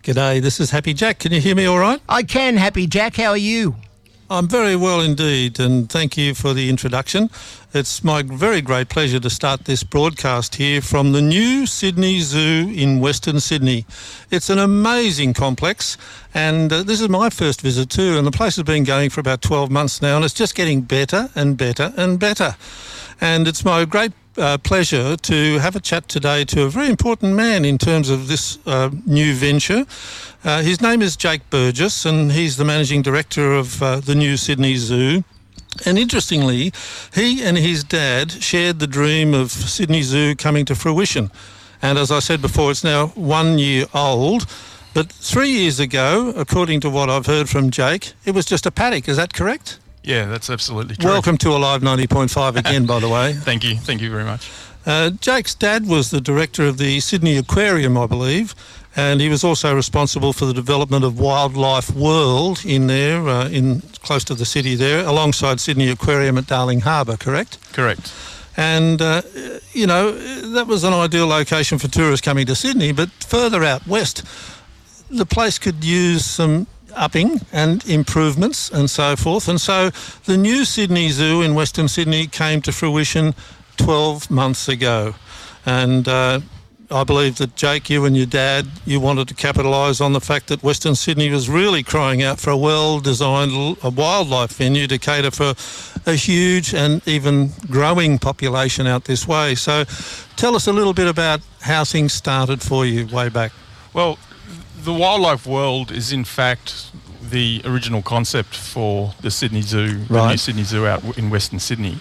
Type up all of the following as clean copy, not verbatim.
G'day, this is Happy Jack. Can you hear me all right? I can, Happy Jack. How are you? I'm very well indeed, and thank you for the introduction. It's my very great pleasure to start this broadcast here from the new Sydney Zoo in Western Sydney. It's an amazing complex, and this is my first visit too, and the place has been going for about 12 months now, and it's just getting better and better and better. And it's my great pleasure to have a chat today to a very important man in terms of this new venture. His name is Jake Burgess, and he's the Managing Director of the new Sydney Zoo. And interestingly, he and his dad shared the dream of Sydney Zoo coming to fruition. And as I said before, it's now 1 year old. But 3 years ago, according to what I've heard from Jake, it was just a paddock. Is that correct? Yeah, that's absolutely true. Welcome to Alive 90.5 again, by the way. Thank you very much. Jake's dad was the director of the Sydney Aquarium, I believe, and he was also responsible for the development of Wildlife World in there, in close to the city there, alongside Sydney Aquarium at Darling Harbour, correct? Correct. And, that was an ideal location for tourists coming to Sydney, but further out west, the place could use some upping and improvements and so forth. And so the new Sydney Zoo in Western Sydney came to fruition 12 months ago. And I believe that, Jake, you and your dad, you wanted to capitalise on the fact that Western Sydney was really crying out for a well-designed wildlife venue to cater for a huge and even growing population out this way. So tell us a little bit about how things started for you way back. Well, the Wildlife World is in fact the original concept for the Sydney Zoo, the new Sydney Zoo out in Western Sydney.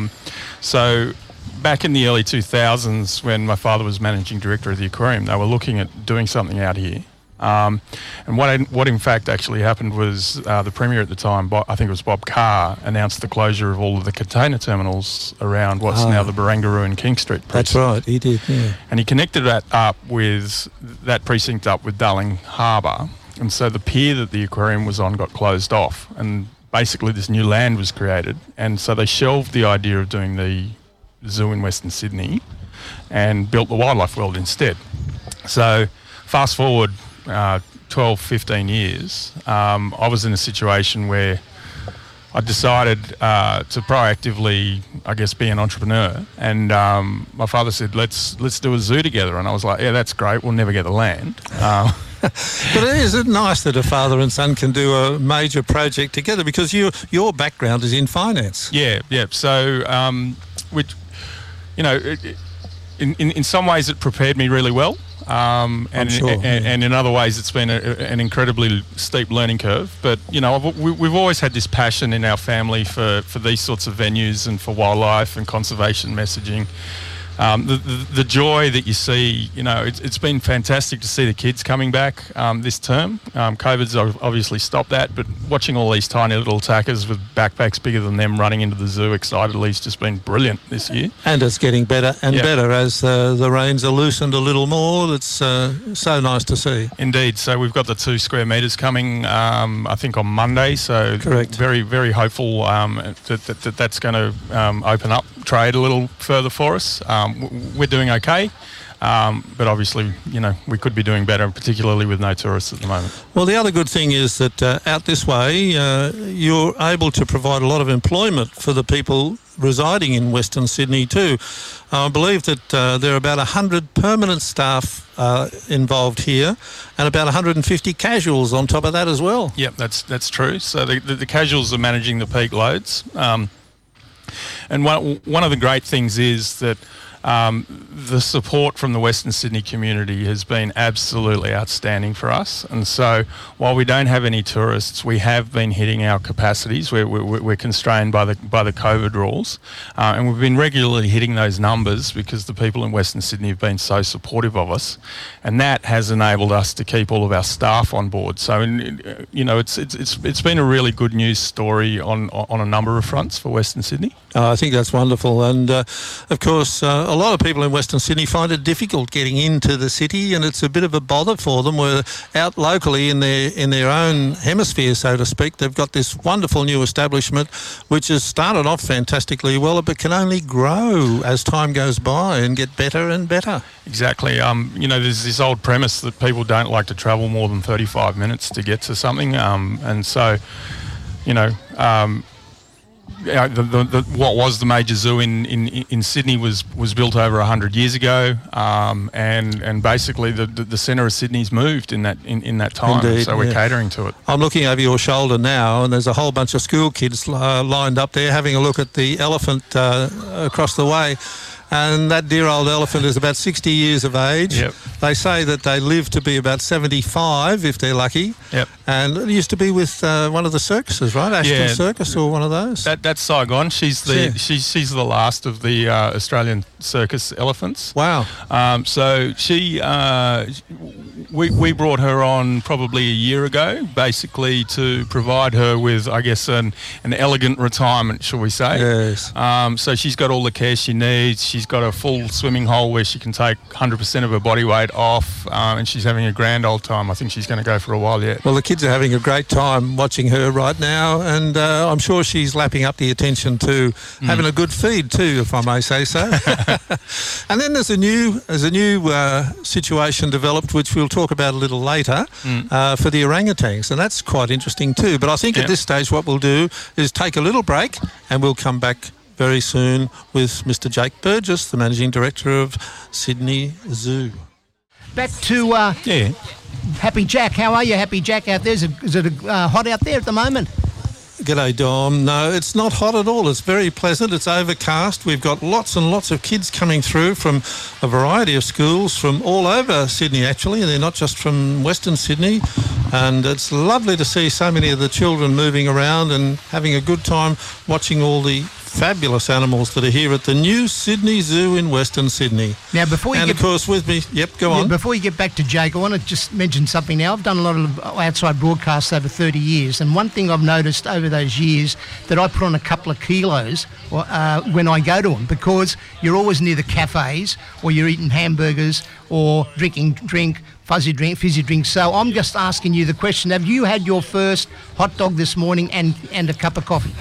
So back in the early 2000s, when my father was managing director of the aquarium, they were looking at doing something out here. And what in fact actually happened was the Premier at the time, I think it was Bob Carr, announced the closure of all of the container terminals around what's now the Barangaroo and King Street precinct. That's right, he did, yeah. And he connected that precinct up with Darling Harbour. And so the pier that the aquarium was on got closed off, and basically this new land was created. And so they shelved the idea of doing the zoo in Western Sydney and built the Wildlife World instead. So fast forward 12, 15 years, I was in a situation where I decided to proactively, I guess, be an entrepreneur. And my father said, let's do a zoo together. And I was like, yeah, that's great. We'll never get the land. But is it nice that a father and son can do a major project together? Because your background is in finance. Yeah. So, in some ways it prepared me really well. I'm sure. And in other ways it's been an incredibly steep learning curve. But, we've always had this passion in our family for these sorts of venues and for wildlife and conservation messaging. The joy that you see, it's been fantastic to see the kids coming back this term. COVID's obviously stopped that, but watching all these tiny little attackers with backpacks bigger than them running into the zoo excitedly has just been brilliant this year. And it's getting better and better as the reins are loosened a little more. It's so nice to see. Indeed. So we've got the 2 square metres coming, I think, on Monday. So correct. Very, very hopeful that's going to open up trade a little further for us. We're doing okay, but obviously, we could be doing better, particularly with no tourists at the moment. Well, the other good thing is that out this way, you're able to provide a lot of employment for the people residing in Western Sydney too. I believe that there are about 100 permanent staff involved here and about 150 casuals on top of that as well. Yep, that's true. So the casuals are managing the peak loads. And one of the great things is that the support from the Western Sydney community has been absolutely outstanding for us. And so while we don't have any tourists, we have been hitting our capacities. We're constrained by the COVID rules. And we've been regularly hitting those numbers because the people in Western Sydney have been so supportive of us. And that has enabled us to keep all of our staff on board. So, it's been a really good news story on a number of fronts for Western Sydney. I think that's wonderful. And, of course, a lot of people in Western Sydney find it difficult getting into the city, and it's a bit of a bother for them. We're out locally in their own hemisphere, so to speak. They've got this wonderful new establishment which has started off fantastically well, but can only grow as time goes by and get better and better. Exactly. There's this old premise that people don't like to travel more than 35 minutes to get to something. And so, what was the major zoo in Sydney was built over 100 years ago, and basically the centre of Sydney's moved in that time. Indeed, so we're catering to it. I'm looking over your shoulder now, and there's a whole bunch of school kids lined up there having a look at the elephant across the way. And that dear old elephant is about 60 years of age. Yep. They say that they live to be about 75 if they're lucky. Yep. And it used to be with one of the circuses, right? Ashton Circus or one of those. That's Saigon. She's the last of the Australian circus elephants. Wow. So we brought her on probably a year ago, basically to provide her with, I guess, an elegant retirement, shall we say? Yes. So she's got all the care she needs. She's got a full swimming hole where she can take 100% of her body weight off, and she's having a grand old time. I think she's going to go for a while yet. Well, the kids are having a great time watching her right now, and I'm sure she's lapping up the attention to having a good feed too, if I may say so. And then there's a new situation developed, which we'll talk about a little later, for the orangutans, and that's quite interesting too. But I think at this stage what we'll do is take a little break, and we'll come back very soon with Mr. Jake Burgess, the Managing Director of Sydney Zoo. Back to Happy Jack. How are you, Happy Jack, out there? Is it hot out there at the moment? G'day, Dom. No, it's not hot at all. It's very pleasant. It's overcast. We've got lots and lots of kids coming through from a variety of schools from all over Sydney, actually. They're not just from Western Sydney. And it's lovely to see so many of the children moving around and having a good time watching all the fabulous animals that are here at the new Sydney Zoo in Western Sydney. Now, before you of course, with me, go on. Before you get back to Jake, I want to just mention something now. I've done a lot of outside broadcasts over 30 years, and one thing I've noticed over those years that I put on a couple of kilos when I go to them, because you're always near the cafes, or you're eating hamburgers, or drinking fizzy drinks. So I'm just asking you the question: have you had your first hot dog this morning and a cup of coffee?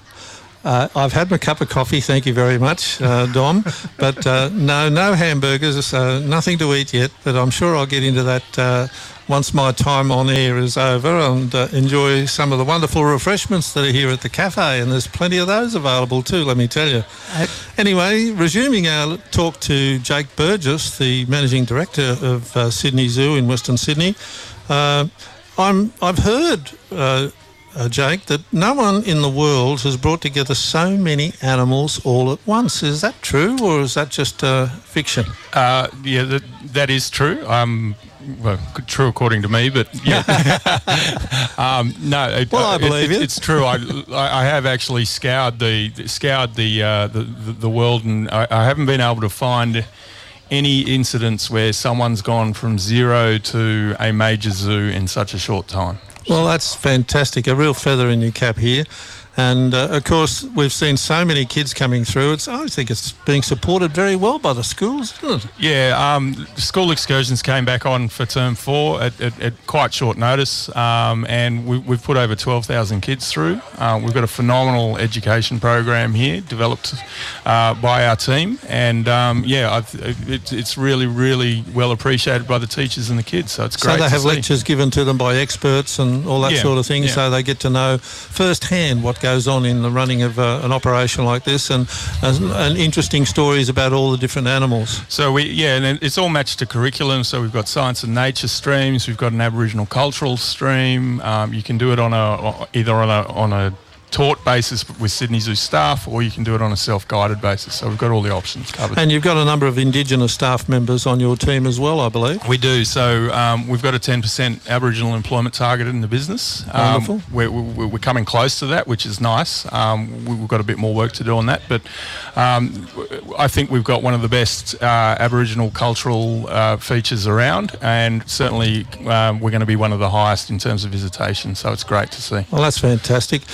I've had my cup of coffee, thank you very much, Dom. But no hamburgers, nothing to eat yet. But I'm sure I'll get into that once my time on air is over, and enjoy some of the wonderful refreshments that are here at the cafe. And there's plenty of those available too, let me tell you. Anyway, resuming our talk to Jake Burgess, the Managing Director of Sydney Zoo in Western Sydney. I've heard... Jake, that no one in the world has brought together so many animals all at once. Is that true, or is that just fiction? That is true. Well, true according to me, but yeah. No. Well, I believe it. It's true. I have actually scoured the world, and I haven't been able to find any incidents where someone's gone from zero to a major zoo in such a short time. Well, that's fantastic. A real feather in your cap here. And, of course, we've seen so many kids coming through. I think it's being supported very well by the schools, isn't it? Yeah, school excursions came back on for Term 4 at quite short notice, and we've put over 12,000 kids through. We've got a phenomenal education program here developed by our team, and, it's really, really well appreciated by the teachers and the kids, so it's great to see. So they have lectures given to them by experts and all that sort of thing, so they get to know firsthand what goes on in the running of an operation like this, and interesting stories about all the different animals. So and it's all matched to curriculum. So we've got science and nature streams. We've got an Aboriginal cultural stream. You can do it on a taught basis with Sydney Zoo staff, or you can do it on a self-guided basis. So we've got all the options covered. And you've got a number of Indigenous staff members on your team as well, I believe. We do. So we've got a 10% Aboriginal employment target in the business. Wonderful. We're coming close to that, which is nice. We've got a bit more work to do on that, but I think we've got one of the best Aboriginal cultural features around, and certainly we're going to be one of the highest in terms of visitation, so it's great to see. Well, that's fantastic.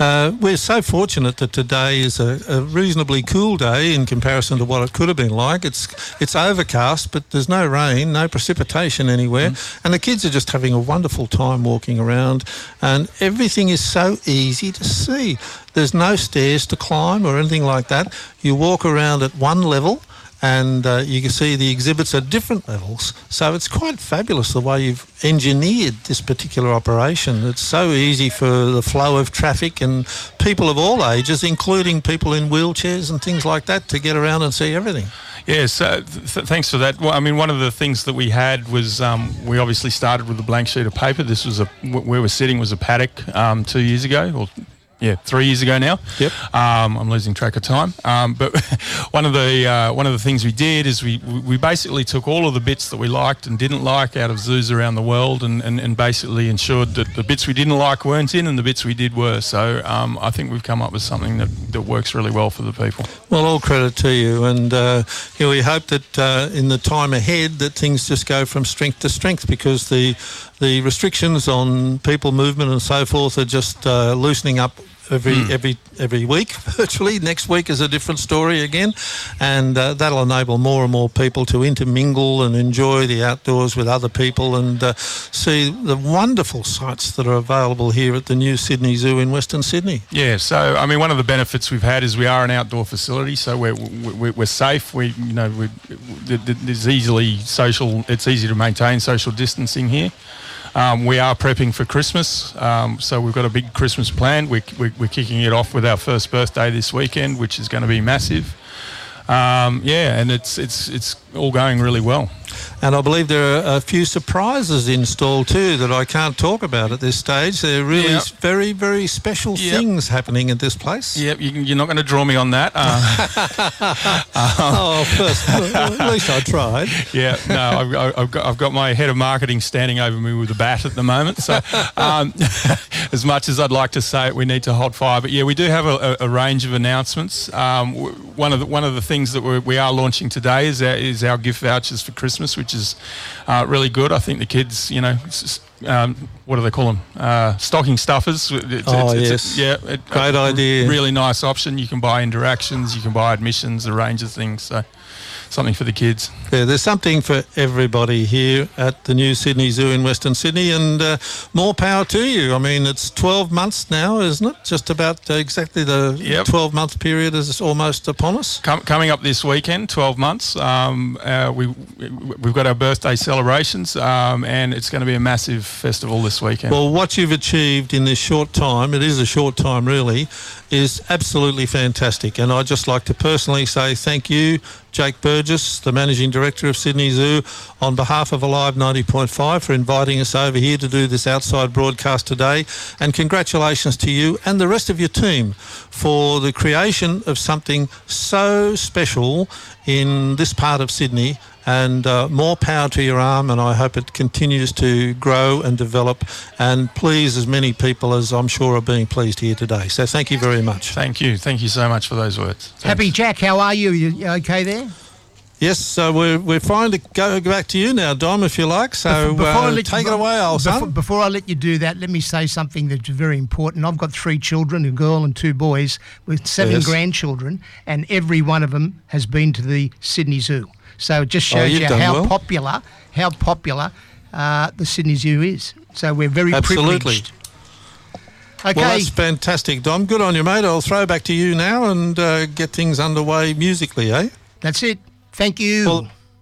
We're so fortunate that today is a reasonably cool day in comparison to what it could have been like. It's overcast, but there's no rain, no precipitation anywhere, and the kids are just having a wonderful time walking around, and everything is so easy to see. There's no stairs to climb or anything like that. You walk around at one level, and you can see the exhibits at different levels. So it's quite fabulous the way you've engineered this particular operation. It's so easy for the flow of traffic and people of all ages, including people in wheelchairs and things like that, to get around and see everything. Yes, thanks for that. Well, I mean, one of the things that we had was we obviously started with a blank sheet of paper. This was where we're sitting was a paddock 2 years ago, or 3 years ago now. Yep. I'm losing track of time. But one of the things we did is we basically took all of the bits that we liked and didn't like out of zoos around the world, and basically ensured that the bits we didn't like weren't in and the bits we did were. So I think we've come up with something that works really well for the people. Well, all credit to you, and we hope that in the time ahead that things just go from strength to strength, because the restrictions on people movement and so forth are just loosening up every week virtually. Next week is a different story again, and that'll enable more and more people to intermingle and enjoy the outdoors with other people and see the wonderful sights that are available here at the new Sydney Zoo in Western Sydney. Yeah, so I mean, one of the benefits we've had is we are an outdoor facility, so we're safe. There's easily social. It's easy to maintain social distancing here. We are prepping for Christmas, so we've got a big Christmas planned. We're kicking it off with our first birthday this weekend, which is going to be massive. And it's all going really well. And I believe there are a few surprises installed too that I can't talk about at this stage. There are really very, very special things happening at this place. Yep, you're not going to draw me on that. First, at least I tried. Yeah, no, I've got my head of marketing standing over me with a bat at the moment. So as much as I'd like to say it, we need to hold fire. But yeah, we do have a range of announcements. One of the things that we are launching today is our gift vouchers for Christmas, which is really good. I think the kids, what do they call them? Stocking stuffers. Great idea. Really nice option. You can buy interactions, you can buy admissions, a range of things. So something for the kids. Yeah, there's something for everybody here at the new Sydney Zoo in Western Sydney, and more power to you. I mean, it's 12 months now, isn't it? Just about exactly the 12-month period is almost upon us. Coming up this weekend, 12 months. We've got our birthday celebrations, and it's going to be a massive festival this weekend. Well, what you've achieved in this short time, it is a short time really, is absolutely fantastic. And I'd just like to personally say thank you, Jake Burgess, the Managing Director of Sydney Zoo, on behalf of Alive 90.5 for inviting us over here to do this outside broadcast today. And congratulations to you and the rest of your team for the creation of something so special in this part of Sydney. And more power to your arm, and I hope it continues to grow and develop and please as many people as I'm sure are being pleased here today. So thank you very much. Thank you so much for those words. Thanks. Happy Jack, how are you? You okay there? Yes, so we're fine to go back to you now, Dom, if you like. So take it away, old son. Before I let you do that, let me say something that's very important. I've got 3 children, a girl and 2 boys, with 7 grandchildren, and every one of them has been to the Sydney Zoo. So it just shows you how popular the Sydney Zoo is. So we're very privileged. Okay. Well, that's fantastic, Dom. Good on you, mate. I'll throw back to you now and get things underway musically, eh? That's it. Thank you. Well,